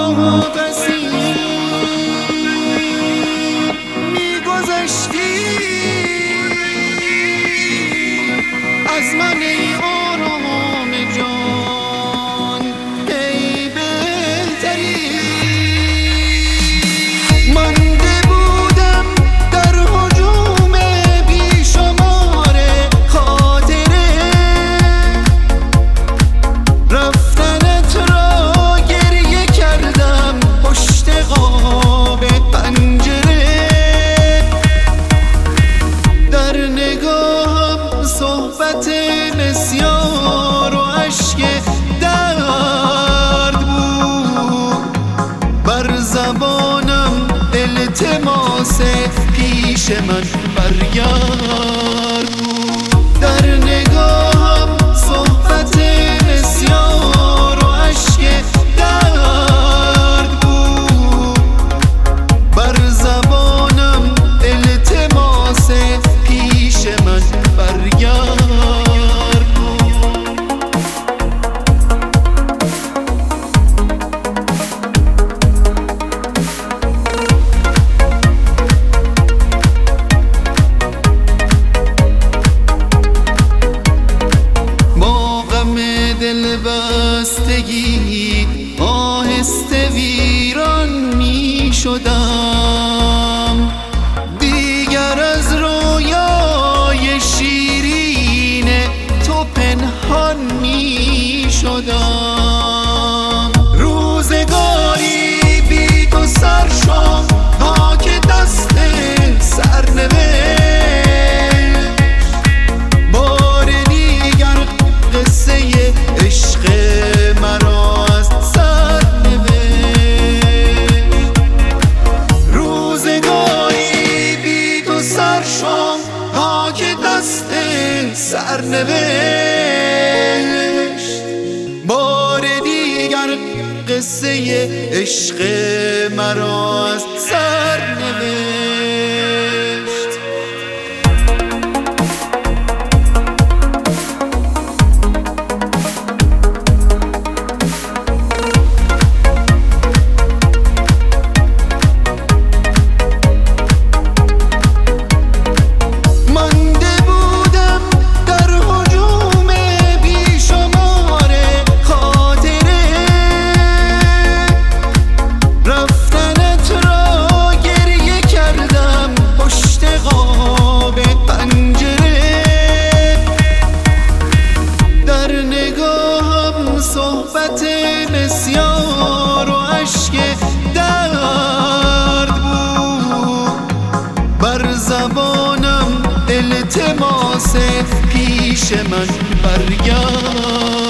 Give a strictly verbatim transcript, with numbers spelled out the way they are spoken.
واپسی میگذشتی از من ای آرام جان، ای بهتری. مانده بودم در هجوم بیشمار خاطره، رفتنت را گریه کردم پشت قاب پنجره. در نگاهم صحبت بسیار و اشک درد بود، بر زبانم التماس پیش من برگرد بود. در نگاهم صحبت بسیار و اشک درد بود، بر زبانم التماس پیش من برگرد. دل بستگی آهسته ویران می شدم، دیگر از رویای شیرین تو پنهان می شدم. روزگاری بی تو سرشام خاک دست سرنوشت، عشق مرا از سر نوشت. روزگاری بی تو سرشام خاک دست سرنوشت، بار دیگر قصه عشق مرا از سر نوشت. صحبت بسیار و اشک درد بود، بر زبانم التماس پیش من برگرد.